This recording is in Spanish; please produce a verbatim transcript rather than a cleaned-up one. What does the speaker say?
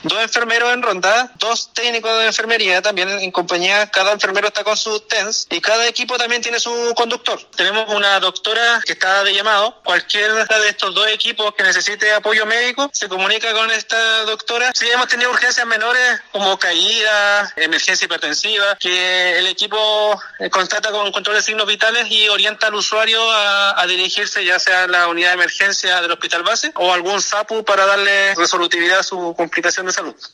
dos enfermeros en ronda, dos técnicos de enfermería también en compañía, cada enfermero está con su T E N S y cada equipo también tiene su conductor. Tenemos una doctora que está de llamado, cualquiera de estos dos equipos que necesite apoyo médico se comunica con esta doctora. Si hemos tenido urgencias menores como caídas, emergencia hipertensiva, que el equipo constata con control de signos vitales y orienta al usuario a, a dirigirse ya sea a la unidad de emergencia del hospital base o algún SAPU para darle resolutividad a su complicación de salud.